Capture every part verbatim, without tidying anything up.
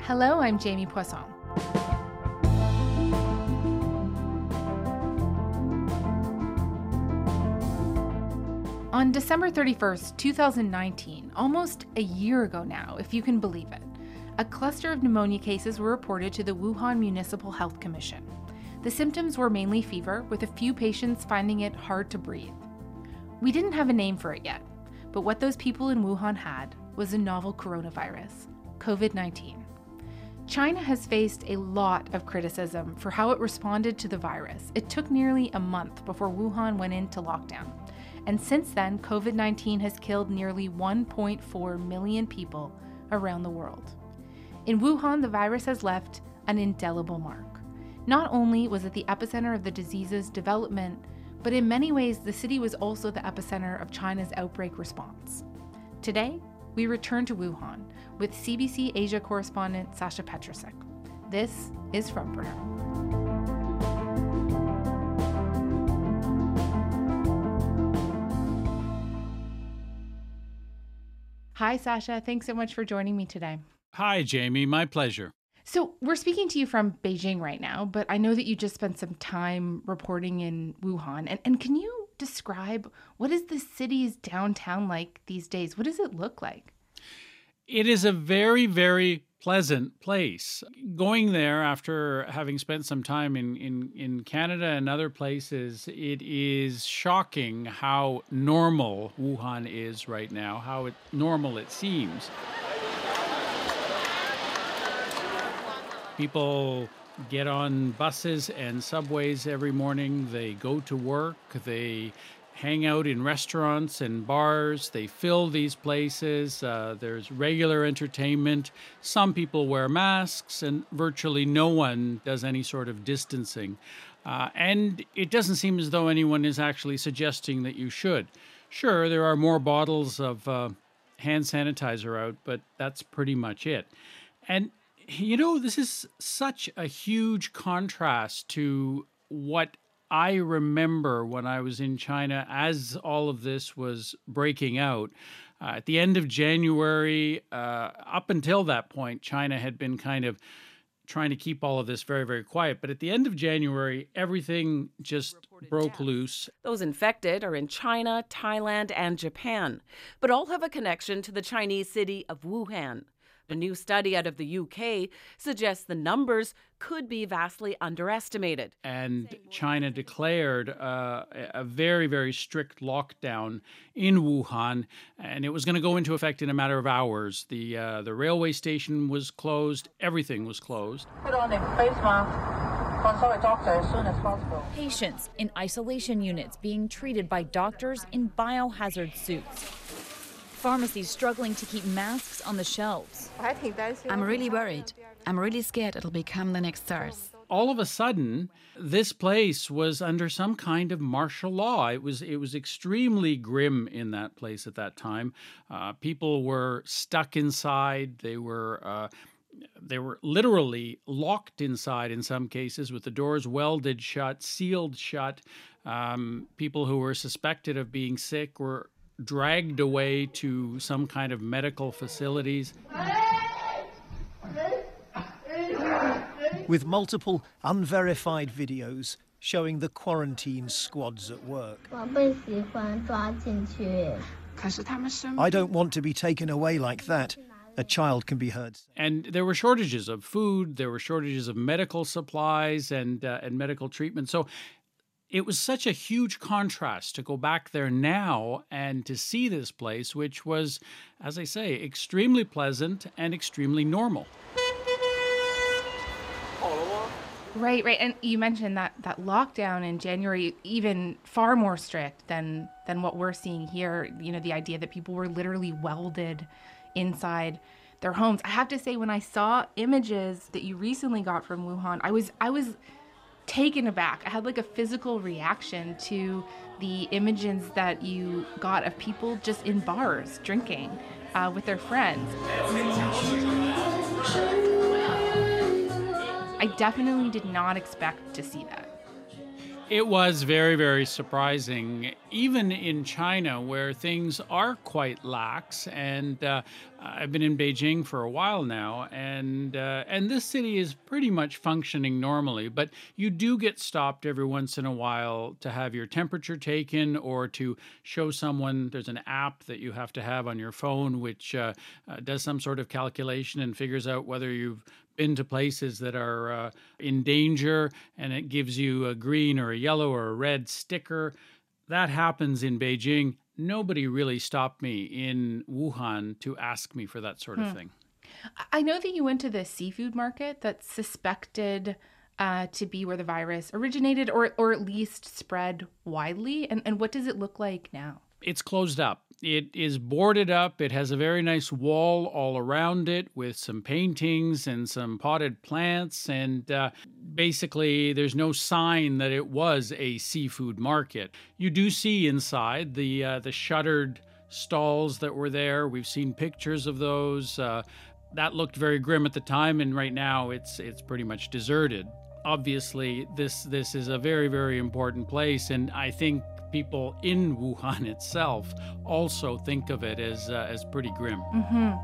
Hello, I'm Jamie Poisson. On December thirty-first, two thousand nineteen, almost a year ago now, if you can believe it, a cluster of pneumonia cases were reported to the Wuhan Municipal Health Commission. The symptoms were mainly fever, with a few patients finding it hard to breathe. We didn't have a name for it yet, but what those people in Wuhan had was a novel coronavirus, COVID nineteen. China has faced a lot of criticism for how it responded to the virus. It took nearly a month before Wuhan went into lockdown. And since then, COVID nineteen has killed nearly one point four million people around the world. In Wuhan, the virus has left an indelible mark. Not only was it the epicenter of the disease's development, but in many ways, the city was also the epicenter of China's outbreak response. Today, we return to Wuhan with C B C Asia correspondent Sasha Petrusek. This is Front Burner. Hi, Sasha. Thanks so much for joining me today. Hi, Jamie. My pleasure. So we're speaking to you from Beijing right now, but I know that you just spent some time reporting in Wuhan. And, and can you describe what is the city's downtown like these days? What does it look like? It is a very, very pleasant place. Going there after having spent some time in, in, in Canada and other places, it is shocking how normal Wuhan is right now, how it, normal it seems. People get on buses and subways every morning. They go to work. They hang out in restaurants and bars. They fill these places. Uh, there's regular entertainment. Some people wear masks, and virtually no one does any sort of distancing. Uh, and it doesn't seem as though anyone is actually suggesting that you should. Sure, there are more bottles of uh, hand sanitizer out, but that's pretty much it. And you know, this is such a huge contrast to what I remember when I was in China as all of this was breaking out. Uh, at the end of January, uh, up until that point, China had been kind of trying to keep all of this very, very quiet. But at the end of January, everything just broke loose. Those infected are in China, Thailand, and Japan, but all have a connection to the Chinese city of Wuhan. A new study out of the U K suggests the numbers could be vastly underestimated. And China declared uh, a very, very strict lockdown in Wuhan, and it was going to go into effect in a matter of hours. The, uh, the railway station was closed. Everything was closed. Put on a face mask. Consult a doctor as soon as possible. Patients in isolation units being treated by doctors in biohazard suits. Pharmacies struggling to keep masks on the shelves. I'm really worried. I'm really scared it'll become the next SARS. All of a sudden, this place was under some kind of martial law. It was it was extremely grim in that place at that time. Uh, people were stuck inside. They were uh, they were literally locked inside in some cases, with the doors welded shut, sealed shut. Um, people who were suspected of being sick were dragged away to some kind of medical facilities. With multiple unverified videos showing the quarantine squads at work. I don't want to be taken away like that. A child can be heard. And there were shortages of food, there were shortages of medical supplies and uh, and medical treatment. So it was such a huge contrast to go back there now and to see this place, which was, as I say, extremely pleasant and extremely normal. Right, right. And you mentioned that that lockdown in January, even far more strict than than what we're seeing here. You know, the idea that people were literally welded inside their homes. I have to say, when I saw images that you recently got from Wuhan, I was I was taken aback. I had like a physical reaction to the images that you got of people just in bars drinking uh, with their friends. I definitely did not expect to see that. It was very, very surprising, even in China, where things are quite lax. And uh, I've been in Beijing for a while now, and uh, and this city is pretty much functioning normally. But you do get stopped every once in a while to have your temperature taken, or to show someone. There's an app that you have to have on your phone, which uh, uh, does some sort of calculation and figures out whether you've been to places that are uh, in danger, and it gives you a green or a yellow or a red sticker. That happens in Beijing. Nobody really stopped me in Wuhan to ask me for that sort of Hmm. thing. I know that you went to the seafood market that's suspected uh, to be where the virus originated, or or at least spread widely. And, and what does it look like now? It's closed up. It is boarded up. It has a very nice wall all around it with some paintings and some potted plants. And uh, basically, there's no sign that it was a seafood market. You do see inside the uh, the shuttered stalls that were there. We've seen pictures of those. Uh, that looked very grim at the time, and right now it's it's pretty much deserted. Obviously, this this is a very, very important place, and I think people in Wuhan itself also think of it as uh, as pretty grim. Mm-hmm.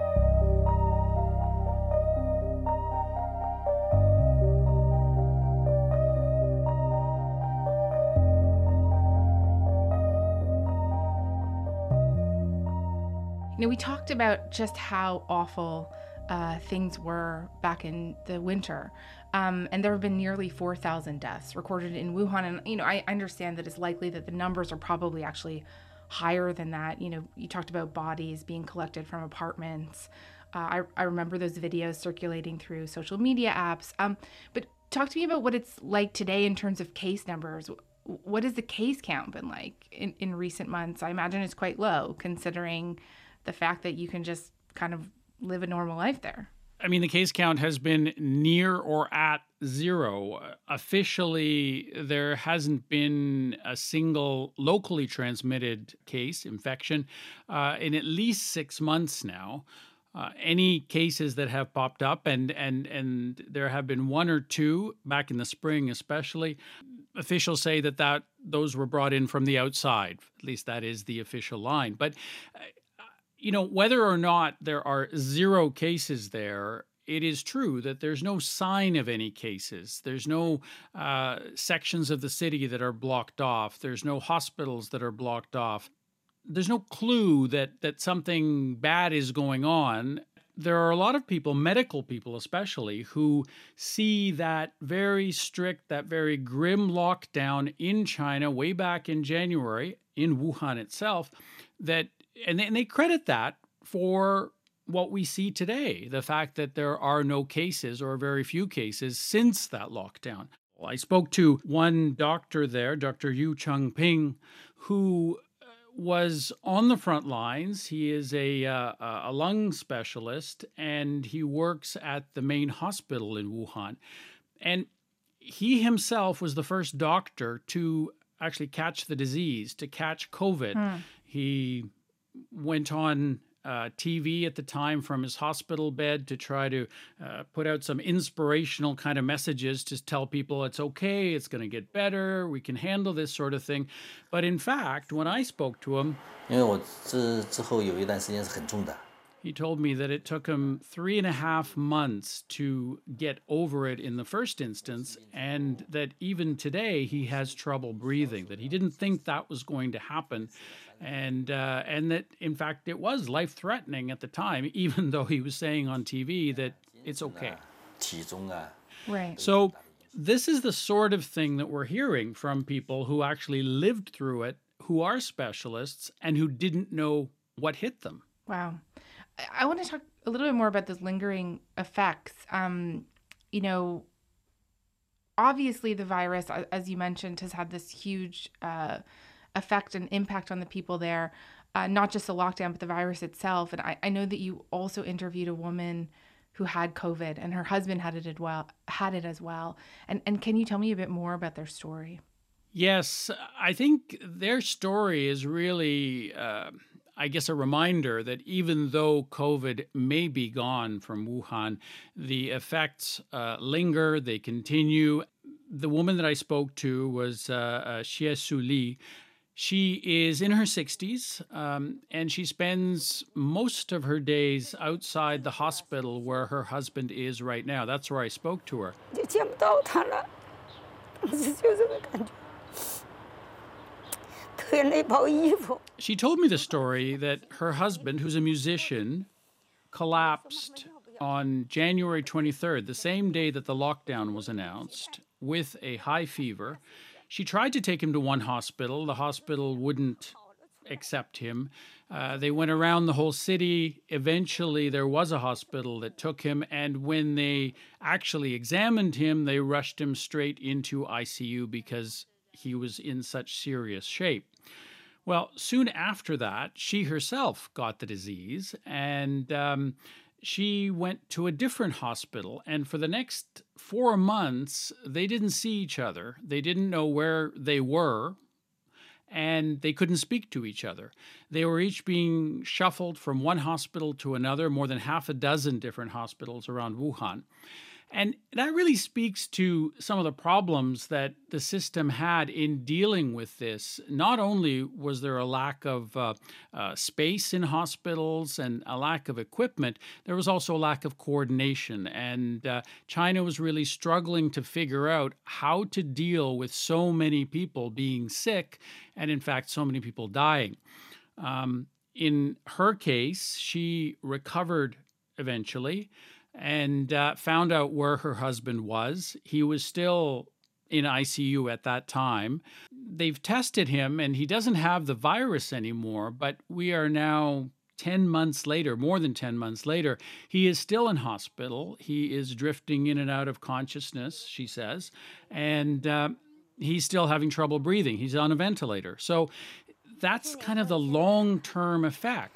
You know, we talked about just how awful uh, things were back in the winter. Um, and there have been nearly four thousand deaths recorded in Wuhan. And, you know, I understand that it's likely that the numbers are probably actually higher than that. You know, you talked about bodies being collected from apartments. Uh, I, I remember those videos circulating through social media apps. Um, but talk to me about what it's like today in terms of case numbers. What has the case count been like in, in recent months? I imagine it's quite low, considering the fact that you can just kind of live a normal life there. I mean, the case count has been near or at zero. Officially, there hasn't been a single locally transmitted case, infection, uh, in at least six months now. Uh, any cases that have popped up, and, and, and there have been one or two back in the spring especially, officials say that, that those were brought in from the outside. At least that is the official line. But uh, you know, whether or not there are zero cases there, it is true that there's no sign of any cases. There's no uh, sections of the city that are blocked off. There's no hospitals that are blocked off. There's no clue that that something bad is going on. There are a lot of people, medical people especially, who see that very strict, that very grim lockdown in China way back in January, in Wuhan itself, that And they, and they credit that for what we see today, the fact that there are no cases or very few cases since that lockdown. Well, I spoke to one doctor there, Doctor Yu Chengping, who was on the front lines. He is a, uh, a lung specialist, and he works at the main hospital in Wuhan. And he himself was the first doctor to actually catch the disease, to catch COVID. Hmm. He went on uh, T V at the time from his hospital bed to try to uh, put out some inspirational kind of messages to tell people it's okay, it's going to get better, we can handle this sort of thing. But in fact, when I spoke to him, 因为我之之后有一段时间是很重的。 he told me that it took him three and a half months to get over it in the first instance, and that even today he has trouble breathing, that he didn't think that was going to happen, and uh, and that, in fact, it was life-threatening at the time, even though he was saying on T V that it's okay. 体重啊。 Right. So this is the sort of thing that we're hearing from people who actually lived through it, who are specialists, and who didn't know what hit them. Wow. I want to talk a little bit more about those lingering effects. Um, you know, obviously the virus, as you mentioned, has had this huge uh, effect and impact on the people there, uh, not just the lockdown, but the virus itself. And I, I know that you also interviewed a woman who had COVID, and her husband had it as well. Had it as well. And and can you tell me a bit more about their story? Yes, I think their story is really, uh, I guess, a reminder that even though COVID may be gone from Wuhan, the effects uh, linger, they continue. the woman that I spoke to was uh, uh, Xie Su Li. She is in her sixties, um, and she spends most of her days outside the hospital where her husband is right now. That's where I spoke to her. She told me the story that her husband, who's a musician, collapsed on January twenty-third, the same day that the lockdown was announced, with a high fever. She tried to take him to one hospital. The hospital wouldn't accept him. Uh, they went around the whole city. Eventually, there was a hospital that took him, and when they actually examined him, they rushed him straight into I C U because he was in such serious shape. Well, soon after that, she herself got the disease, and um, she went to a different hospital. And for the next four months, they didn't see each other. They didn't know where they were, and they couldn't speak to each other. They were each being shuffled from one hospital to another, more than half a dozen different hospitals around Wuhan. And that really speaks to some of the problems that the system had in dealing with this. Not only was there a lack of uh, uh, space in hospitals and a lack of equipment, there was also a lack of coordination. And uh, China was really struggling to figure out how to deal with so many people being sick and, in fact, so many people dying. Um, in her case, she recovered eventually and uh, found out where her husband was. He was still in I C U at that time. They've tested him, and he doesn't have the virus anymore, but we are now ten months later, more than ten months later. He is still in hospital. He is drifting in and out of consciousness, she says, and uh, he's still having trouble breathing. He's on a ventilator. So that's kind of the long-term effect.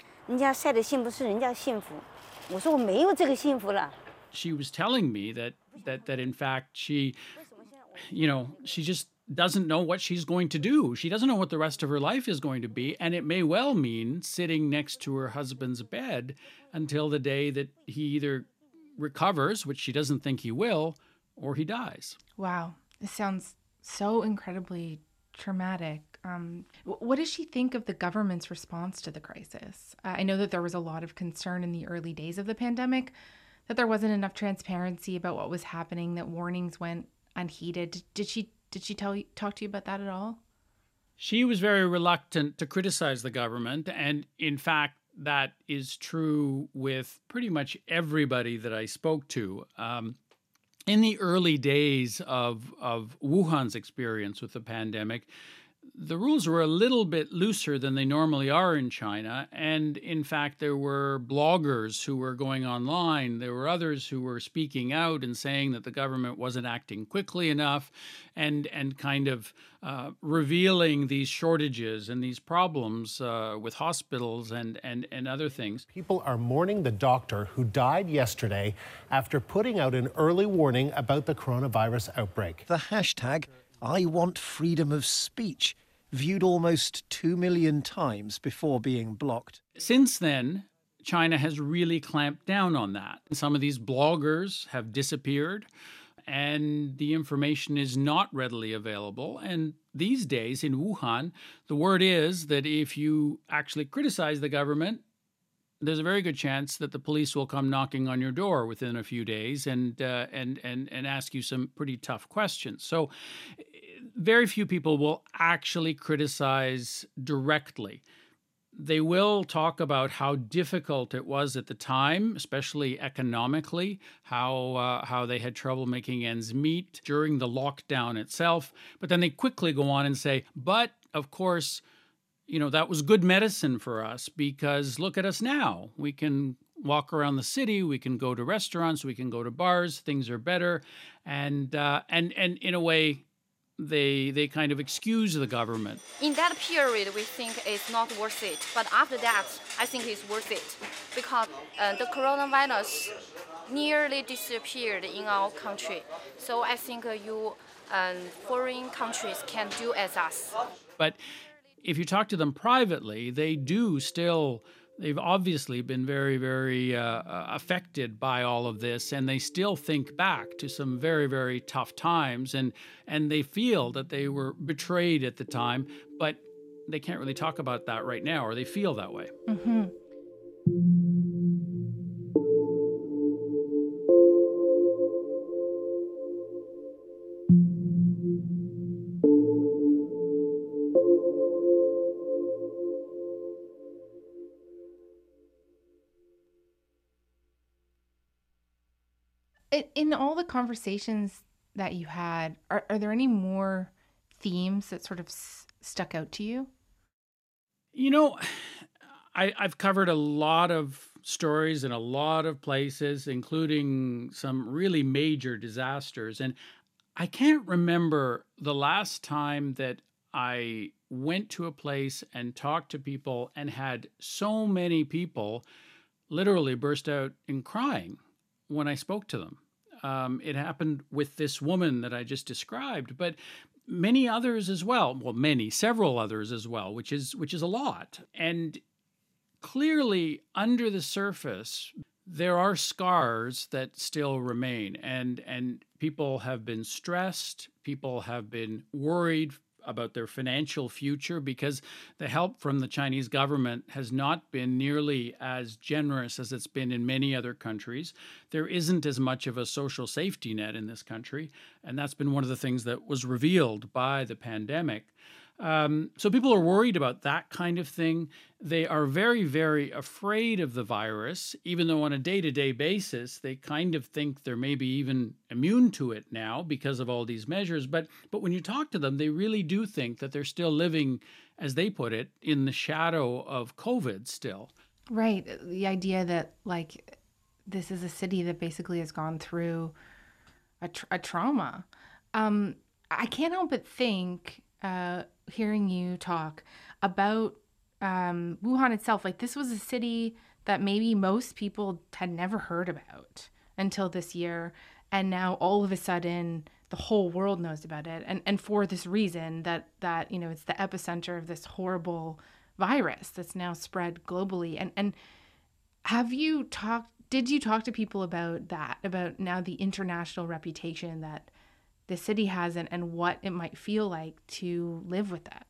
She was telling me that, that, that in fact, she, you know, she just doesn't know what she's going to do. She doesn't know what the rest of her life is going to be. And it may well mean sitting next to her husband's bed until the day that he either recovers, which she doesn't think he will, or he dies. Wow. This sounds so incredibly traumatic. Um, what does she think of the government's response to the crisis? Uh, I know that there was a lot of concern in the early days of the pandemic that there wasn't enough transparency about what was happening, that warnings went unheeded. Did she did she tell you, talk to you about that at all? She was very reluctant to criticize the government, and in fact, that is true with pretty much everybody that I spoke to. Um, in the early days of of Wuhan's experience with the pandemic, the rules were a little bit looser than they normally are in China. And in fact, there were bloggers who were going online. There were others who were speaking out and saying that the government wasn't acting quickly enough, and, and kind of uh, revealing these shortages and these problems uh, with hospitals and, and, and other things. People are mourning the doctor who died yesterday after putting out an early warning about the coronavirus outbreak. The hashtag I want freedom of speech, viewed almost two million times before being blocked. Since then, China has really clamped down on that. Some of these bloggers have disappeared, and the information is not readily available. And these days in Wuhan, the word is that if you actually criticize the government, there's a very good chance that the police will come knocking on your door within a few days and uh, and and and ask you some pretty tough questions. So very few people will actually criticize directly. They will talk about how difficult it was at the time, especially economically, how uh, how they had trouble making ends meet during the lockdown itself. But then they quickly go on and say, but of course, you know, that was good medicine for us because look at us now. We can walk around the city, we can go to restaurants, we can go to bars, things are better. And uh, and and in a way, they they kind of excuse the government. In that period, we think it's not worth it. But after that, I think it's worth it because uh, the coronavirus nearly disappeared in our country. So I think uh, you um, foreign countries can do as us. But if you talk to them privately, they do still They've obviously been very, very uh, affected by all of this, and they still think back to some very, very tough times, and and they feel that they were betrayed at the time, but they can't really talk about that right now, or they feel that way. Mm-hmm. In all the conversations that you had, are, are there any more themes that sort of s- stuck out to you? You know, I, I've covered a lot of stories in a lot of places, including some really major disasters. And I can't remember the last time that I went to a place and talked to people and had so many people literally burst out in crying when I spoke to them. Um, it happened with this woman that I just described, but many others as well. Well, many, several others as well, which is which is a lot. And clearly, under the surface, there are scars that still remain, and and people have been stressed. People have been worried about their financial future because the help from the Chinese government has not been nearly as generous as it's been in many other countries. There isn't as much of a social safety net in this country, and that's been one of the things that was revealed by the pandemic. Um, so people are worried about that kind of thing. They are very, very afraid of the virus, even though on a day-to-day basis, they kind of think they're maybe even immune to it now because of all these measures. But but when you talk to them, they really do think that they're still living, as they put it, in the shadow of COVID still. Right. The idea that, like, this is a city that basically has gone through a, tra- a trauma. Um, I can't help but think... Uh, hearing you talk about um, Wuhan itself, like this was a city that maybe most people had never heard about until this year. And now all of a sudden the whole world knows about it. And and for this reason that, that, you know, it's the epicenter of this horrible virus that's now spread globally. And, and have you talked, did you talk to people about that, about now the international reputation that the city has and, and what it might feel like to live with that?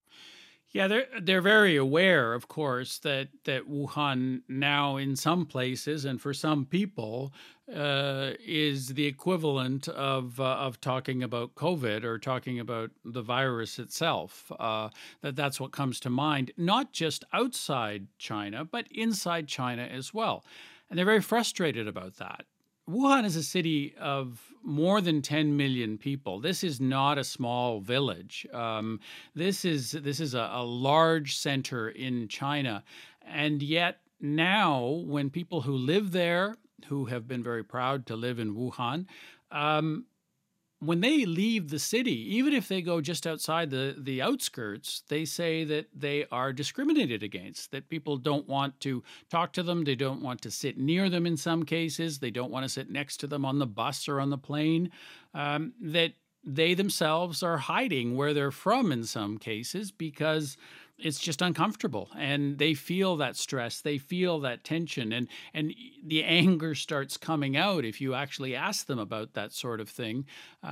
Yeah, they're they're very aware, of course, that that Wuhan now in some places and for some people uh, is the equivalent of uh, of talking about COVID or talking about the virus itself. Uh, that that's what comes to mind, not just outside China, but inside China as well. And they're very frustrated about that. Wuhan is a city of more than ten million people. This is not a small village. Um, this is this is a, a large center in China. And yet now, when people who live there, who have been very proud to live in Wuhan, um, when they leave the city, even if they go just outside the, the outskirts, they say that they are discriminated against, that people don't want to talk to them, they don't want to sit near them in some cases, they don't want to sit next to them on the bus or on the plane, um, that they themselves are hiding where they're from in some cases because it's just uncomfortable, and they feel that stress, they feel that tension, and and the anger starts coming out if you actually ask them about that sort of thing,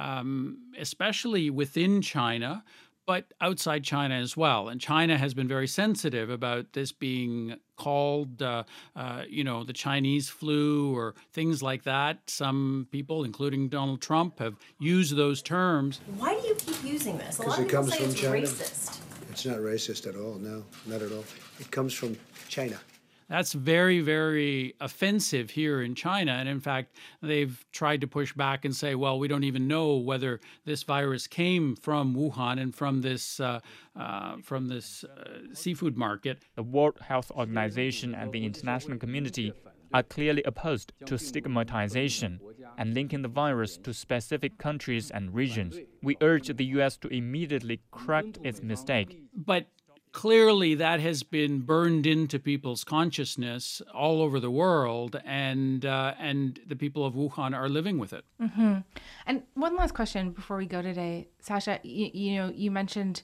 um, especially within China, but outside China as well. And China has been very sensitive about this being called, uh, uh, you know, the Chinese flu or things like that. Some people, including Donald Trump, have used those terms. Why do you keep using this? A lot Because of it people comes say from it's China. racist. It's not racist at all. No, not at all. It comes from China. That's very, very offensive here in China. And in fact, they've tried to push back and say, well, we don't even know whether this virus came from Wuhan and from this uh, uh, from this uh, seafood market. The World Health Organization and the international community are clearly opposed to stigmatization and linking the virus to specific countries and regions. We urge the U S to immediately correct its mistake. But clearly that has been burned into people's consciousness all over the world, and uh, and the people of Wuhan are living with it. Mm-hmm. And one last question before we go today, Sasha, you, you know, you mentioned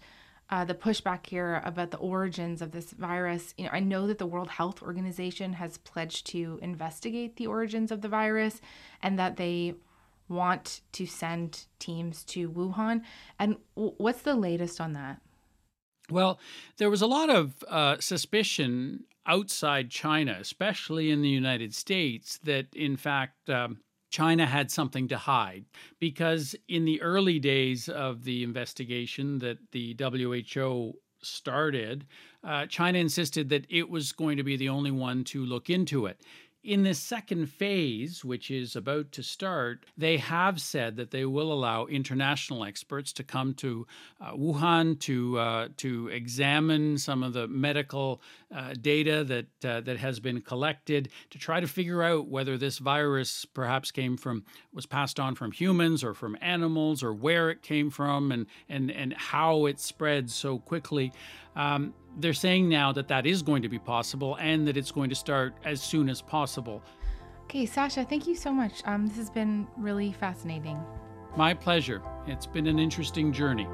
uh, the pushback here about the origins of this virus. You know, I know that the World Health Organization has pledged to investigate the origins of the virus and that they want to send teams to Wuhan. And w- what's the latest on that? Well, there was a lot of uh, suspicion outside China, especially in the United States, that in fact um, China had something to hide, because in the early days of the investigation that the W H O started, uh, China insisted that it was going to be the only one to look into it. In this second phase, which is about to start, they have said that they will allow international experts to come to uh, Wuhan to uh, to examine some of the medical uh, data that uh, that has been collected to try to figure out whether this virus perhaps came from was passed on from humans or from animals, or where it came from, and and and how it spread so quickly. Um, they're saying now that that is going to be possible and that it's going to start as soon as possible. Okay, Sasha, thank you so much. Um, this has been really fascinating. My pleasure. It's been an interesting journey.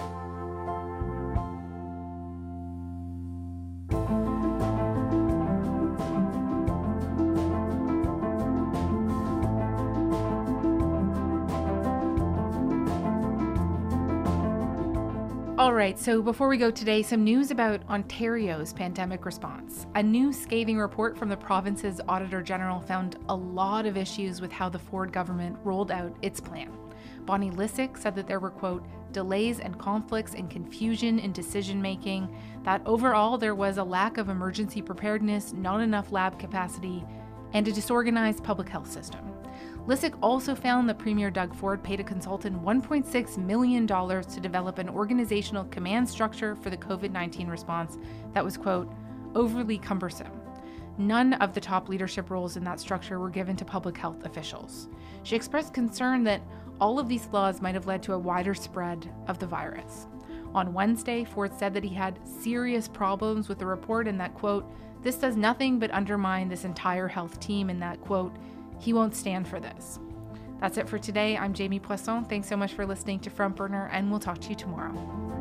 All right, so before we go today, some news about Ontario's pandemic response. A new scathing report from the province's Auditor General found a lot of issues with how the Ford government rolled out its plan. Bonnie Lysyk said that there were, quote, delays and conflicts and confusion in decision-making, that overall there was a lack of emergency preparedness, not enough lab capacity, and a disorganized public health system. Lysyk also found that Premier Doug Ford paid a consultant one point six million dollars to develop an organizational command structure for the COVID nineteen response that was, quote, overly cumbersome. None of the top leadership roles in that structure were given to public health officials. She expressed concern that all of these flaws might have led to a wider spread of the virus. On Wednesday, Ford said that he had serious problems with the report and that, quote, this does nothing but undermine this entire health team and that, quote, he won't stand for this. That's it for today. I'm Jamie Poisson. Thanks so much for listening to Front Burner, and we'll talk to you tomorrow.